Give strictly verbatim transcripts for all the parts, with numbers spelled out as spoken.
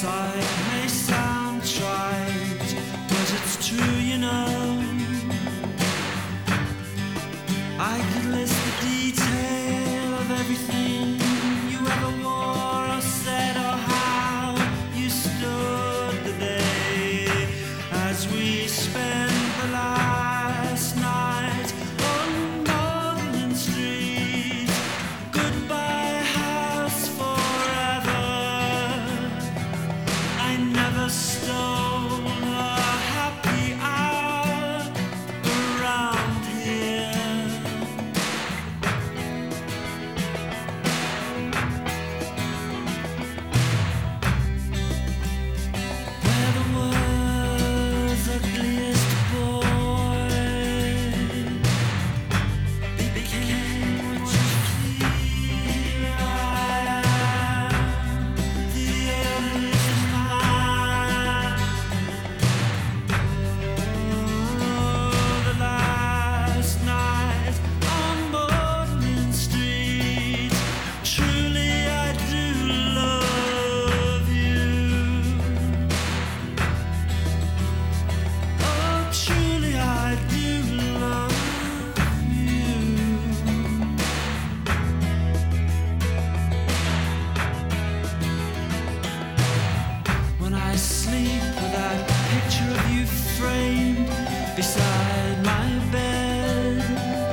sight may sound trite, but it's true, you know. I could list the detail of everything you ever wore or said, or how you stood the day as we spent the last night on Northern Street. Goodbye, house, forever. I never stole a happy hour around here. Where the world's ugliest boy became what you feel I am, the ugliest man. Oh, the last night on Morning Street. Truly I do love you. Oh, truly I do love you. When I sleep with that picture of you framed beside my bed.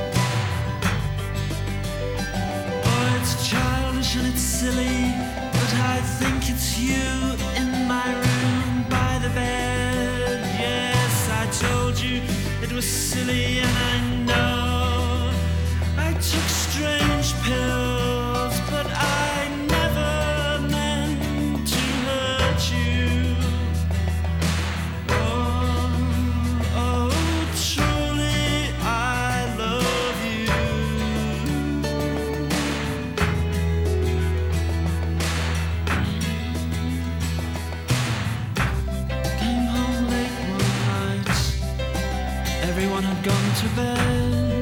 Oh, it's childish and it's silly, but I think it's you in my room by the bed. Yes, I told you it was silly, and I know I took strange pills, but I never meant to hurt you. Oh, oh, truly I love you. Came home late one night. Everyone had gone to bed.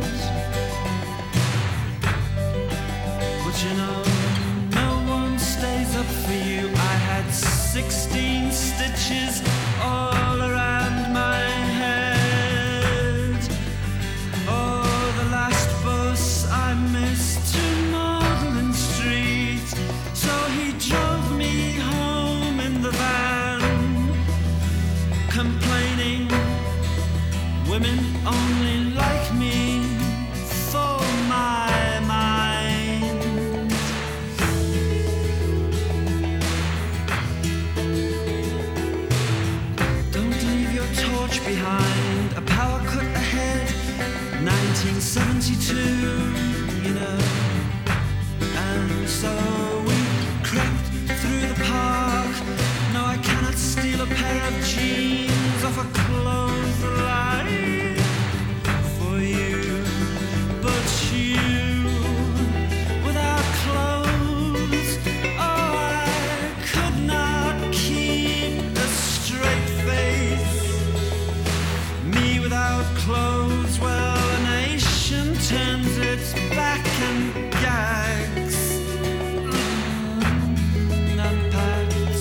But you know, no one stays up for you. I had sixteen stitches all around my head. Oh, the last bus I missed to Magdalen Street. So he drove me home in the van, complaining women only like me for my mind. Don't leave your torch behind. A power cut ahead. nineteen seventy-two, you know. And so we crept through the park. No, I cannot steal a pair of jeans off a clothesline for you. But you, without clothes, oh, I could not keep a straight face. Me without clothes, well, a nation turns its back and gags. Mm, and packs.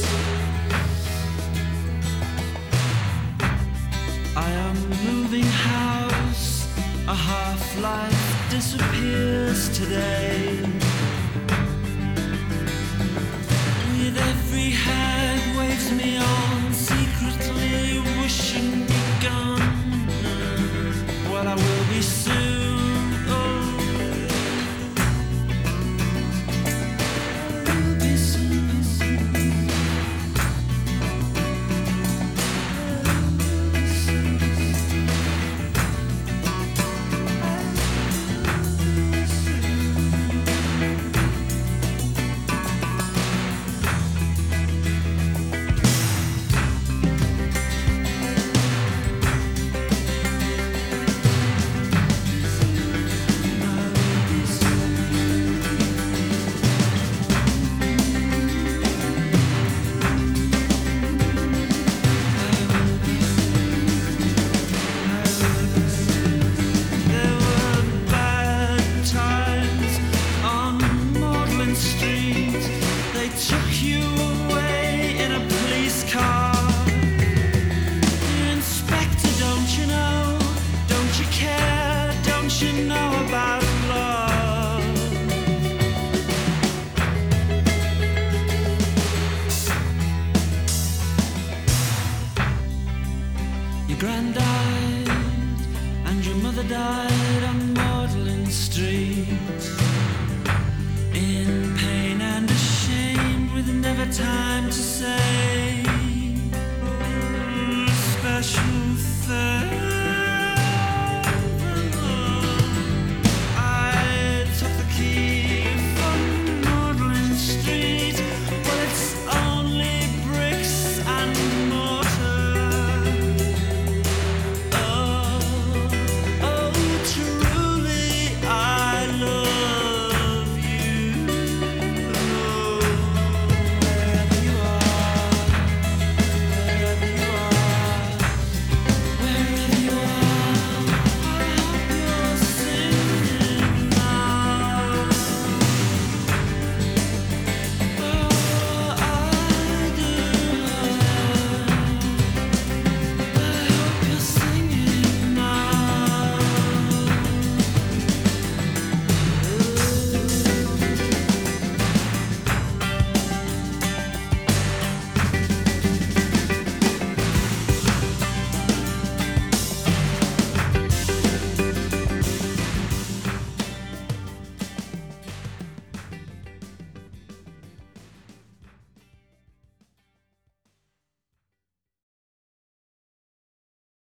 I am moving house. A half-life disappears today. With every hag waves me on, secretly wishing me gone. Well, I will be soon. Oh, will be soon. died on Magdalen Street, in pain and ashamed, with never time